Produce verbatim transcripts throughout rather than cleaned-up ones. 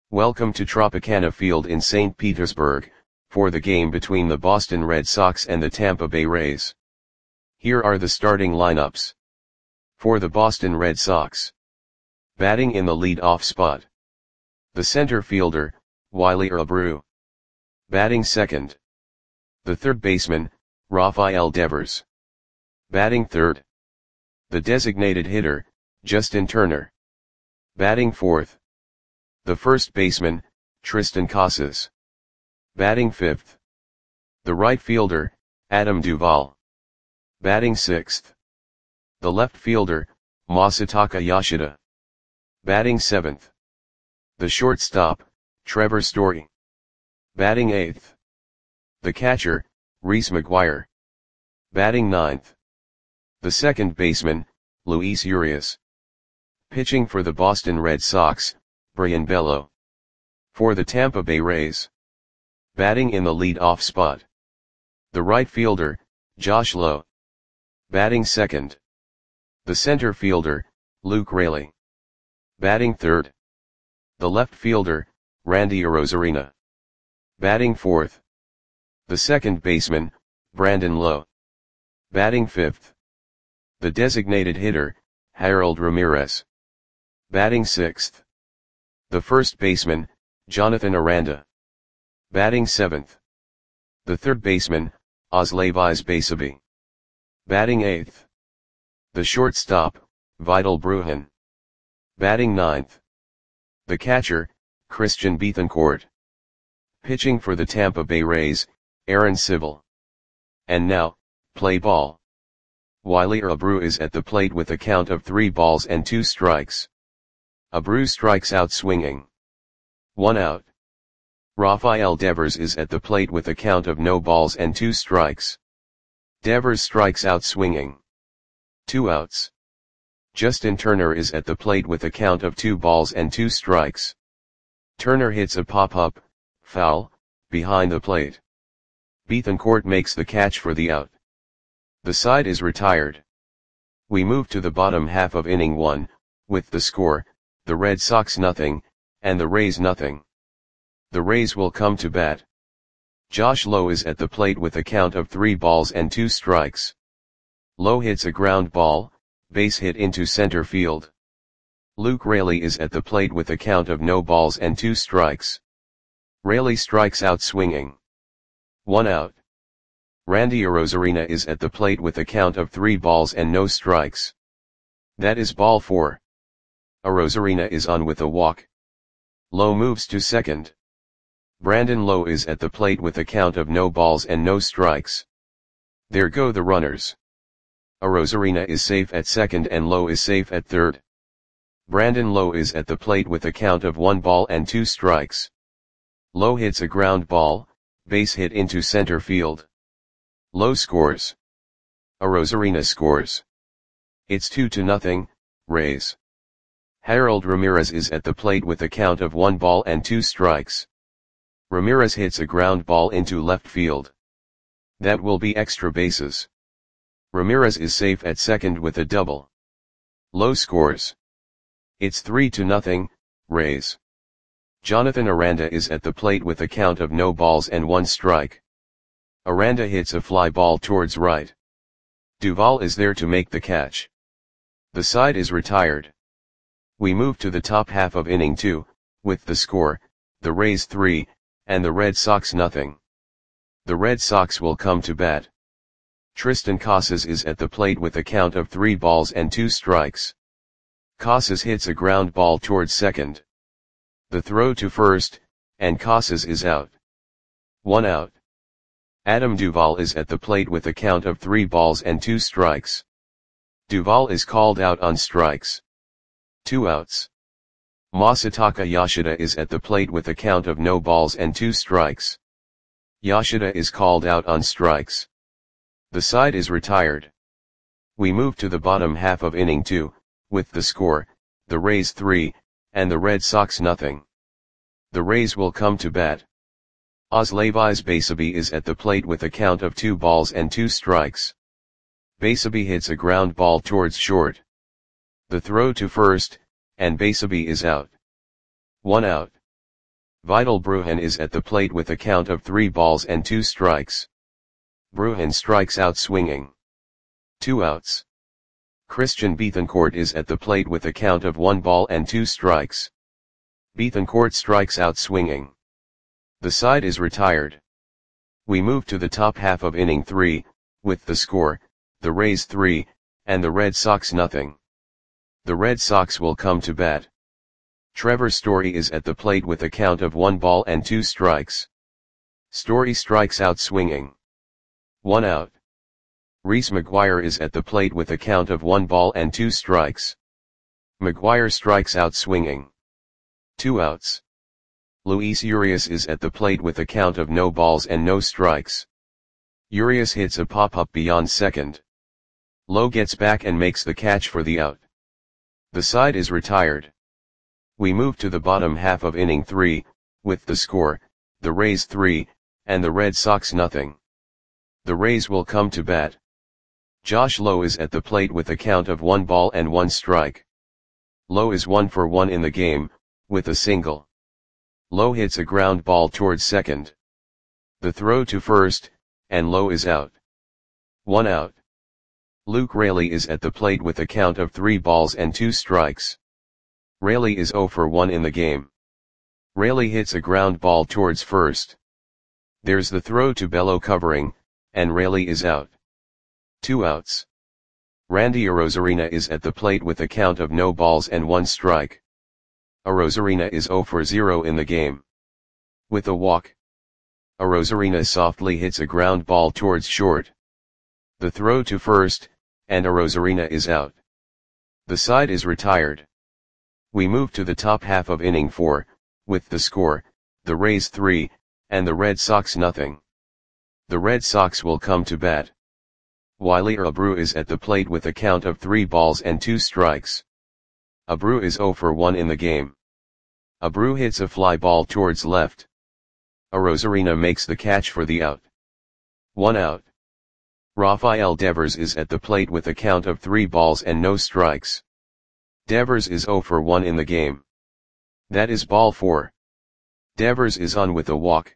Welcome to Tropicana Field in Saint Petersburg, for the game between the Boston Red Sox and the Tampa Bay Rays. Here are the starting lineups. For the Boston Red Sox. Batting in the lead-off spot. The center fielder, Wiley Abreu. Batting second. The third baseman, Rafael Devers. Batting third. The designated hitter, Justin Turner. Batting fourth. The first baseman, Triston Casas. Batting fifth. The right fielder, Adam Duvall. Batting sixth. The left fielder, Masataka Yoshida. Batting seventh. The shortstop, Trevor Story. Batting eighth. The catcher, Reese McGuire. Batting ninth. The second baseman, Luis Urias. Pitching for the Boston Red Sox, Brayan Bello. For the Tampa Bay Rays. Batting in the lead-off spot. The right fielder, Josh Lowe. Batting second. The center fielder, Luke Raley. Batting third. The left fielder, Randy Arozarena. Batting fourth. The second baseman, Brandon Lowe. Batting fifth. The designated hitter, Harold Ramirez. Batting sixth. The first baseman, Jonathan Aranda. Batting seventh. The third baseman, Osleivis Basabe. Batting eighth. The shortstop, Vidal Brujan. Batting ninth. The catcher, Christian Bethancourt. Pitching for the Tampa Bay Rays, Aaron Civil. And now, play ball. Wiley Abreu is at the plate with a count of three balls and two strikes. Abreu strikes out swinging. One out. Rafael Devers is at the plate with a count of no balls and two strikes. Devers strikes out swinging. Two outs. Justin Turner is at the plate with a count of two balls and two strikes. Turner hits a pop-up, foul, behind the plate. Bethancourt makes the catch for the out. The side is retired. We move to the bottom half of inning one, with the score, the Red Sox nothing, and the Rays nothing. The Rays will come to bat. Josh Lowe is at the plate with a count of three balls and two strikes. Lowe hits a ground ball, base hit into center field. Luke Raley is at the plate with a count of no balls and two strikes. Raley strikes out swinging. One out. Randy Arozarena is at the plate with a count of three balls and no strikes. That is ball four. Arozarena is on with a walk. Lowe moves to second. Brandon Lowe is at the plate with a count of no balls and no strikes. There go the runners. Arozarena is safe at second and Lowe is safe at third. Brandon Lowe is at the plate with a count of one ball and two strikes. Lowe hits a ground ball, base hit into center field. Lowe scores. Arozarena scores. It's two to nothing, Rays. Harold Ramirez is at the plate with a count of one ball and two strikes. Ramirez hits a ground ball into left field. That will be extra bases. Ramirez is safe at second with a double. Lowe scores. It's three to nothing, Rays. Jonathan Aranda is at the plate with a count of no balls and one strike. Aranda hits a fly ball towards right. Duvall is there to make the catch. The side is retired. We move to the top half of inning two, with the score, the Rays three, and the Red Sox nothing. The Red Sox will come to bat. Triston Casas is at the plate with a count of three balls and two strikes. Casas hits a ground ball towards second. The throw to first, and Casas is out. One out. Adam Duvall is at the plate with a count of three balls and two strikes. Duvall is called out on strikes. Two outs. Masataka Yoshida is at the plate with a count of no balls and two strikes. Yoshida is called out on strikes. The side is retired. We move to the bottom half of inning two, with the score, the Rays three, and the Red Sox nothing. The Rays will come to bat. Osleivis Basabe is at the plate with a count of two balls and two strikes. Basabe hits a ground ball towards short. The throw to first, and Basabe is out. One out. Vidal Brujan is at the plate with a count of three balls and two strikes. Brujan strikes out swinging. Two outs. Christian Bethancourt is at the plate with a count of one ball and two strikes. Bethancourt strikes out swinging. The side is retired. We move to the top half of inning three, with the score, the Rays three, and the Red Sox nothing. The Red Sox will come to bat. Trevor Story is at the plate with a count of one ball and two strikes. Story strikes out swinging. One out. Reese McGuire is at the plate with a count of one ball and two strikes. McGuire strikes out swinging. Two outs. Luis Urias is at the plate with a count of no balls and no strikes. Urias hits a pop-up beyond second. Lowe gets back and makes the catch for the out. The side is retired. We move to the bottom half of inning three, with the score, the Rays three, and the Red Sox nothing. The Rays will come to bat. Josh Lowe is at the plate with a count of one ball and one strike. Lowe is one for one in the game, with a single. Lowe hits a ground ball towards second. The throw to first, and Lowe is out. One out. Luke Raley is at the plate with a count of three balls and two strikes. Raley is zero for one in the game. Raley hits a ground ball towards first. There's the throw to Bello covering, and Raley is out. Two outs. Randy Arozarena is at the plate with a count of no balls and one strike. Arozarena is zero for zero in the game. With a walk. Arozarena softly hits a ground ball towards short. The throw to first, and Arozarena is out. The side is retired. We move to the top half of inning four, with the score, the Rays three, and the Red Sox nothing. The Red Sox will come to bat. Wiley Abreu is at the plate with a count of three balls and two strikes. Abreu is zero for one in the game. Abreu hits a fly ball towards left. Arozarena makes the catch for the out. One out. Rafael Devers is at the plate with a count of three balls and no strikes. Devers is zero for one in the game. That is ball four. Devers is on with a walk.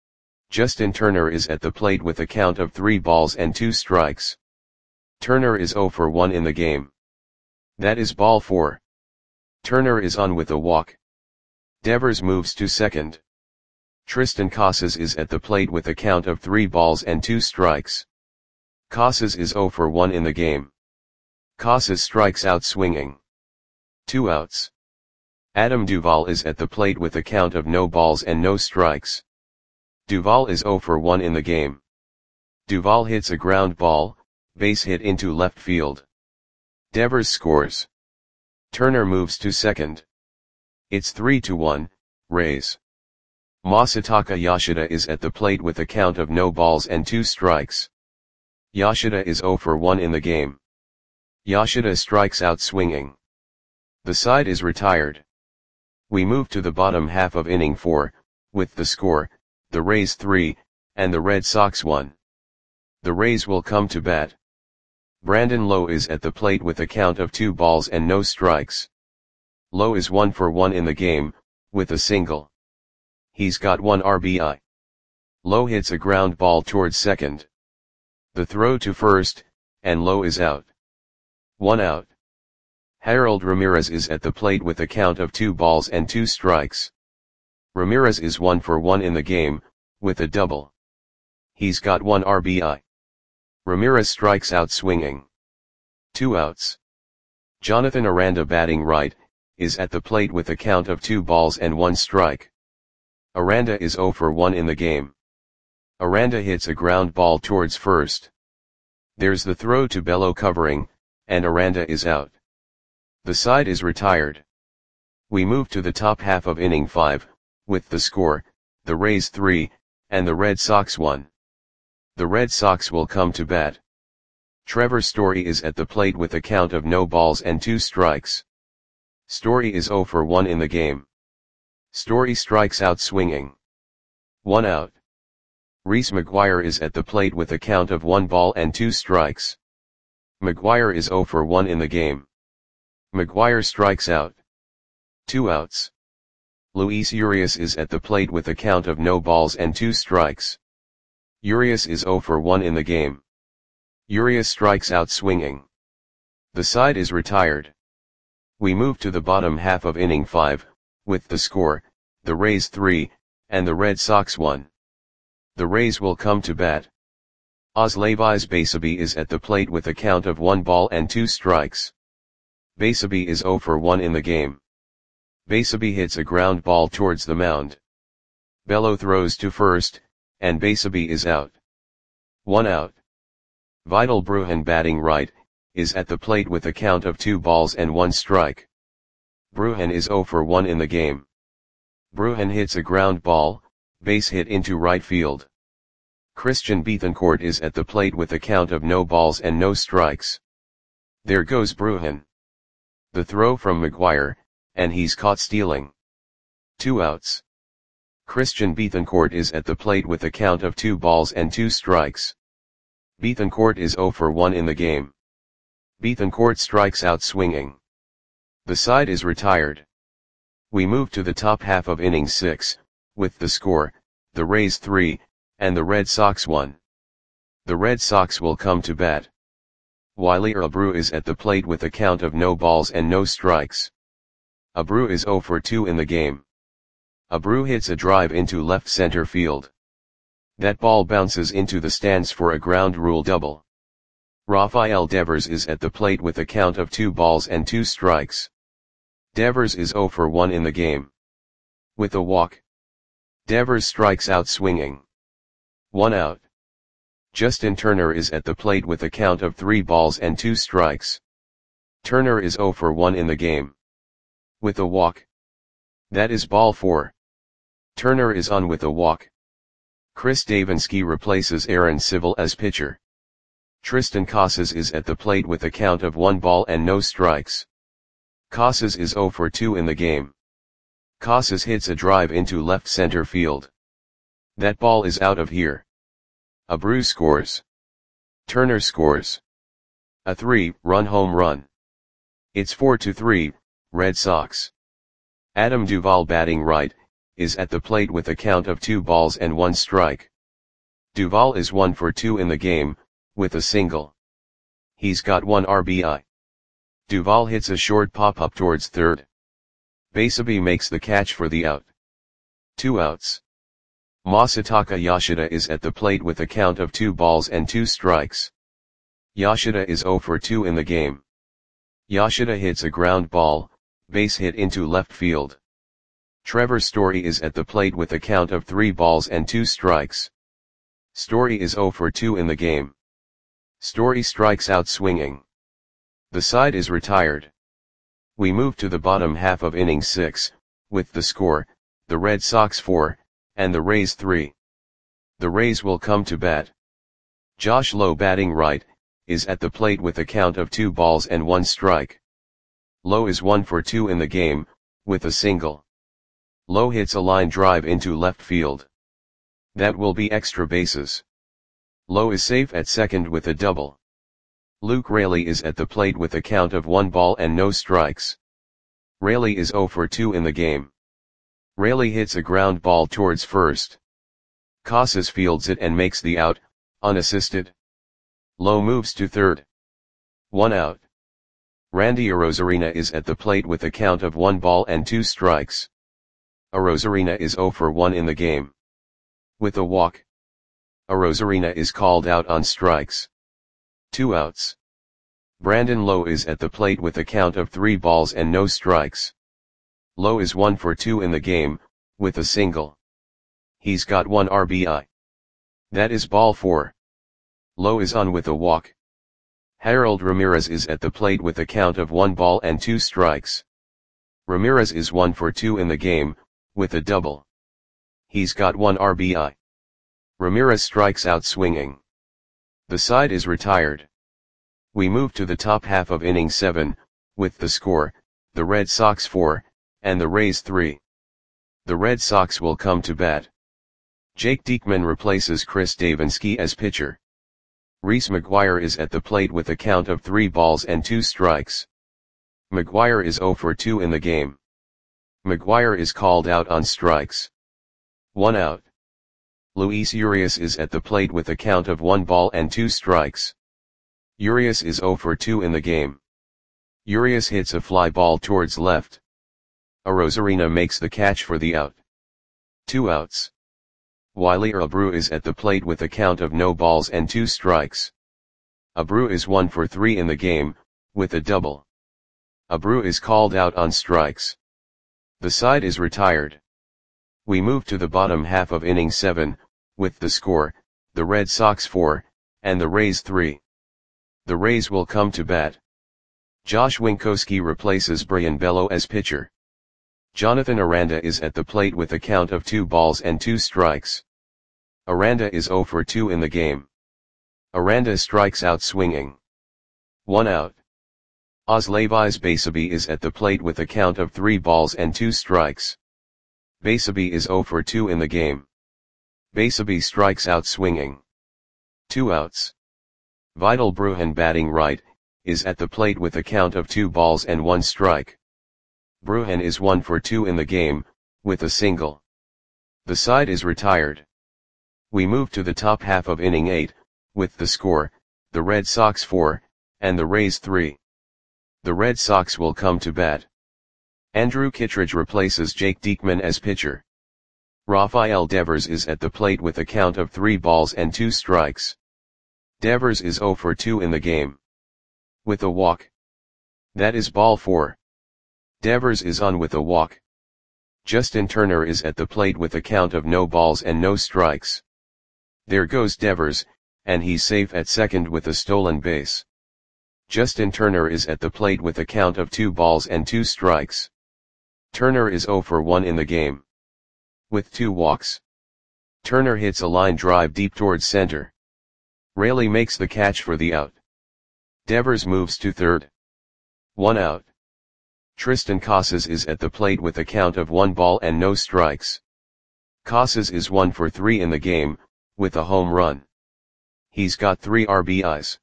Justin Turner is at the plate with a count of three balls and two strikes. Turner is zero for one in the game. That is ball four. Turner is on with a walk. Devers moves to second. Tristan Casas is at the plate with a count of three balls and two strikes. Casas is zero for one in the game. Casas strikes out swinging. Two outs. Adam Duvall is at the plate with a count of no balls and no strikes. Duvall is zero for one in the game. Duvall hits a ground ball, base hit into left field. Devers scores. Turner moves to second. It's three to one, Rays. Masataka Yoshida is at the plate with a count of no balls and two strikes. Yoshida is zero for one in the game. Yoshida strikes out swinging. The side is retired. We move to the bottom half of inning four, with the score, the Rays three, and the Red Sox one. The Rays will come to bat. Brandon Lowe is at the plate with a count of two balls and no strikes. Lowe is one for one in the game, with a single. He's got one R B I. Lowe hits a ground ball towards second. The throw to first, and Lowe is out. One out. Harold Ramirez is at the plate with a count of two balls and two strikes. Ramirez is one for one in the game, with a double. He's got one R B I. Ramirez strikes out swinging. Two outs. Jonathan Aranda, batting right, is at the plate with a count of two balls and one strike. Aranda is zero for one in the game. Aranda hits a ground ball towards first. There's the throw to Bello covering, and Aranda is out. The side is retired. We move to the top half of inning five, with the score, the Rays three, and the Red Sox one. The Red Sox will come to bat. Trevor Story is at the plate with a count of no balls and two strikes. Story is zero for one in the game. Story strikes out swinging. One out. Reese McGuire is at the plate with a count of one ball and two strikes. McGuire is zero for one in the game. McGuire strikes out. Two outs. Luis Urias is at the plate with a count of no balls and two strikes. Urias is zero for one in the game. Urias strikes out swinging. The side is retired. We move to the bottom half of inning five, with the score, the Rays three, and the Red Sox one. The Rays will come to bat. Osleivis Basabe is at the plate with a count of one ball and two strikes. Basabe is zero for one in the game. Basabe hits a ground ball towards the mound. Bello throws to first, and Basabe is out. One out. Vidal Brujan, batting right, is at the plate with a count of two balls and one strike. Brujan is zero for one in the game. Brujan hits a ground ball, base hit into right field. Christian Bethancourt is at the plate with a count of no balls and no strikes. There goes Brujan. The throw from McGuire, and he's caught stealing. Two outs. Christian Bethancourt is at the plate with a count of two balls and two strikes. Bethancourt is zero for one in the game. Bethancourt strikes out swinging. The side is retired. We move to the top half of inning six, with the score, the Rays three, and the Red Sox one. The Red Sox will come to bat. Wilyer Abreu is at the plate with a count of no balls and no strikes. Abreu is zero for two in the game. Abreu hits a drive into left center field. That ball bounces into the stands for a ground rule double. Rafael Devers is at the plate with a count of two balls and two strikes. Devers is zero for one in the game. With a walk. Devers strikes out swinging. One out. Justin Turner is at the plate with a count of three balls and two strikes. Turner is zero for one in the game. With a walk. That is ball four. Turner is on with a walk. Chris Davinsky replaces Aaron Civil as pitcher. Tristan Casas is at the plate with a count of one ball and no strikes. Casas is zero for two in the game. Casas hits a drive into left center field. That ball is out of here. Abreu scores. Turner scores. A three-run home run. It's four to three, Red Sox. Adam Duvall, batting right, is at the plate with a count of two balls and one strike. Duvall is one for two in the game, with a single. He's got one R B I. Duvall hits a short pop-up towards third. Basabe makes the catch for the out. Two outs. Masataka Yoshida is at the plate with a count of two balls and two strikes. Yoshida is zero for two in the game. Yoshida hits a ground ball, base hit into left field. Trevor Story is at the plate with a count of three balls and two strikes. Story is zero for two in the game. Story strikes out swinging. The side is retired. We move to the bottom half of inning six, with the score, the Red Sox four, and the Rays three. The Rays will come to bat. Josh Lowe, batting right, is at the plate with a count of two balls and one strike. Lowe is one for two in the game, with a single. Lowe hits a line drive into left field. That will be extra bases. Lowe is safe at second with a double. Luke Raley is at the plate with a count of one ball and no strikes. Raley is zero for two in the game. Raley hits a ground ball towards first. Casas fields it and makes the out, unassisted. Lowe moves to third. One out. Randy Arozarena is at the plate with a count of one ball and two strikes. Arozarena is zero for one in the game. With a walk. Arozarena is called out on strikes. Two outs. Brandon Lowe is at the plate with a count of three balls and no strikes. Lowe is one for two in the game, with a single. He's got one R B I. That is ball four. Lowe is on with a walk. Harold Ramirez is at the plate with a count of one ball and two strikes. Ramirez is one for two in the game, with a double. He's got one R B I. Ramirez strikes out swinging. The side is retired. We move to the top half of inning seven, with the score, the Red Sox four, and the Rays three. The Red Sox will come to bat. Jake Diekman replaces Chris Davinsky as pitcher. Reese McGuire is at the plate with a count of three balls and two strikes. McGuire is zero for two in the game. McGuire is called out on strikes. One out. Luis Urias is at the plate with a count of one ball and two strikes. Urias is zero for two in the game. Urias hits a fly ball towards left. Arozarena makes the catch for the out. Two outs. Wiley Abreu is at the plate with a count of no balls and two strikes. Abreu is one for three in the game, with a double. Abreu is called out on strikes. The side is retired. We move to the bottom half of inning seven, with the score, the Red Sox four, and the Rays three. The Rays will come to bat. Josh Winckowski replaces Brayan Bello as pitcher. Jonathan Aranda is at the plate with a count of two balls and two strikes. Aranda is zero for two in the game. Aranda strikes out swinging. One out. Osleivis Basabe is at the plate with a count of three balls and two strikes. Basabe is zero for two in the game. Basabe strikes out swinging. Two outs. Vidal Brujan batting right, is at the plate with a count of two balls and one strike. Brujan is one for two in the game, with a single. The side is retired. We move to the top half of inning eight, with the score, the Red Sox four, and the Rays three. The Red Sox will come to bat. Andrew Kittredge replaces Jake Diekman as pitcher. Rafael Devers is at the plate with a count of three balls and two strikes. Devers is zero for two in the game. With a walk. That is ball four. Devers is on with a walk. Justin Turner is at the plate with a count of no balls and no strikes. There goes Devers, and he's safe at second with a stolen base. Justin Turner is at the plate with a count of two balls and two strikes. Turner is zero for one in the game. With two walks. Turner hits a line drive deep towards center. Raley makes the catch for the out. Devers moves to third. One out. Tristan Casas is at the plate with a count of one ball and no strikes. Casas is one for three in the game, with a home run. He's got three R B Is.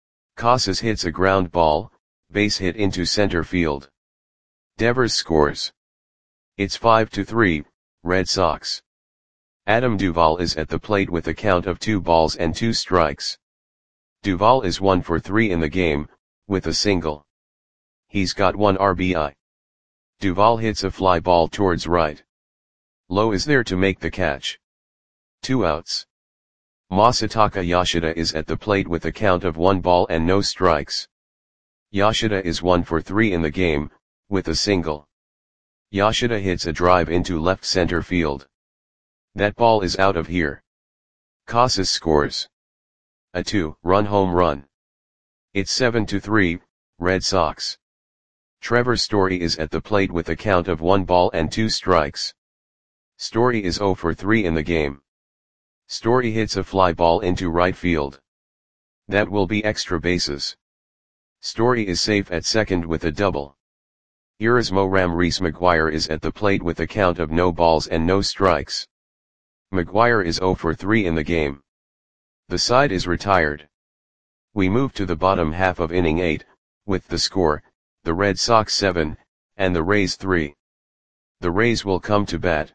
Casas hits a ground ball, base hit into center field. Devers scores. It's five to three, Red Sox. Adam Duvall is at the plate with a count of two balls and two strikes. Duvall is one for three in the game, with a single. He's got one R B I. Duvall hits a fly ball towards right. Lowe is there to make the catch. Two outs. Masataka Yoshida is at the plate with a count of one ball and no strikes. Yoshida is one for three in the game, with a single. Yoshida hits a drive into left center field. That ball is out of here. Casas scores a two-run home run. It's seven to three, Red Sox. Trevor Story is at the plate with a count of one ball and two strikes. Story is zero for three in the game. Story hits a fly ball into right field. That will be extra bases. Story is safe at second with a double. Erasmo Ramírez McGuire is at the plate with a count of no balls and no strikes. McGuire is zero for three in the game. The side is retired. We move to the bottom half of inning eight, with the score, the Red Sox seven, and the Rays three. The Rays will come to bat.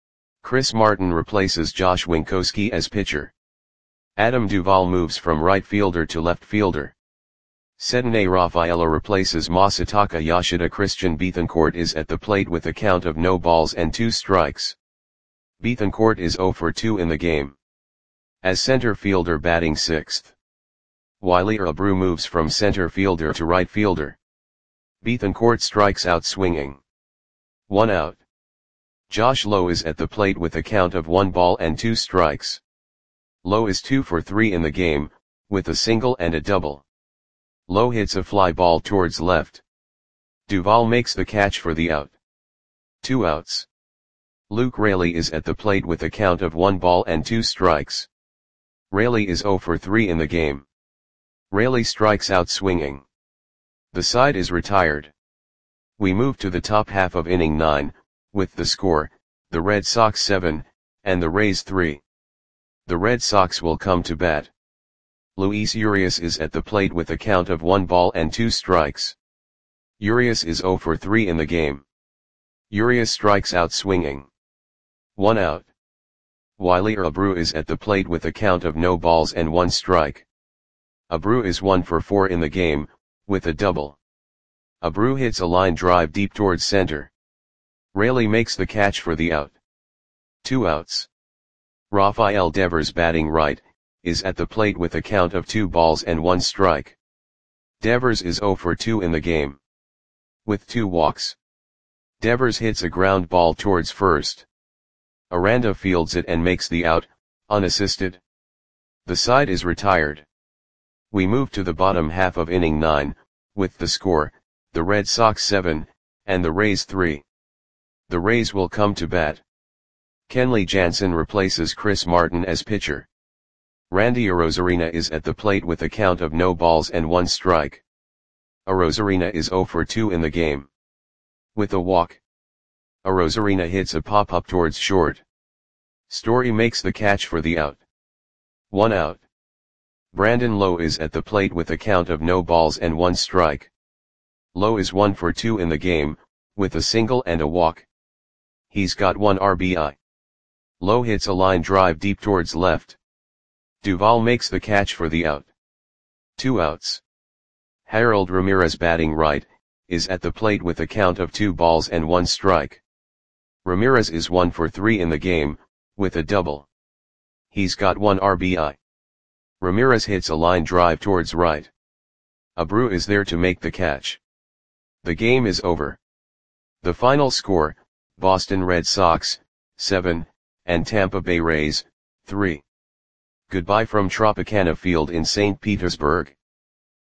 Chris Martin replaces Josh Winckowski as pitcher. Adam Duvall moves from right fielder to left fielder. Cedinne Rafaela replaces Masataka Yoshida. Christian Bethancourt is at the plate with a count of no balls and two strikes. Bethancourt is zero for two in the game. As center fielder batting sixth. Wiley Abreu moves from center fielder to right fielder. Bethancourt strikes out swinging. One out. Josh Lowe is at the plate with a count of one ball and two strikes. Lowe is two for three in the game, with a single and a double. Lowe hits a fly ball towards left. Duvall makes the catch for the out. Two outs. Luke Raley is at the plate with a count of one ball and two strikes. Raley is zero for three in the game. Raley strikes out swinging. The side is retired. We move to the top half of inning nine, with the score, the Red Sox seven, and the Rays three. The Red Sox will come to bat. Luis Urias is at the plate with a count of one ball and two strikes. Urias is zero for three in the game. Urias strikes out swinging. One out. Wiley Abreu is at the plate with a count of no balls and one strike. Abreu is one for four in the game, with a double. Abreu hits a line drive deep towards center. Raley makes the catch for the out. Two outs. Rafael Devers, batting right, is at the plate with a count of two balls and one strike. Devers is zero for two in the game. With two walks. Devers hits a ground ball towards first. Aranda fields it and makes the out, unassisted. The side is retired. We move to the bottom half of inning nine, with the score, the Red Sox seven, and the Rays three. The Rays will come to bat. Kenley Jansen replaces Chris Martin as pitcher. Randy Arozarena is at the plate with a count of no balls and one strike. Arozarena is zero for two in the game. With a walk. Arozarena hits a pop-up towards short. Story makes the catch for the out. One out. Brandon Lowe is at the plate with a count of no balls and one strike. Lowe is one for two in the game, with a single and a walk. He's got one R B I. Lowe hits a line drive deep towards left. Duvall makes the catch for the out. Two outs. Harold Ramirez, batting right, is at the plate with a count of two balls and one strike. Ramirez is one for three in the game, with a double. He's got one R B I. Ramirez hits a line drive towards right. Abreu is there to make the catch. The game is over. The final score, Boston Red Sox, seven, and Tampa Bay Rays, three. Goodbye from Tropicana Field in Saint Petersburg.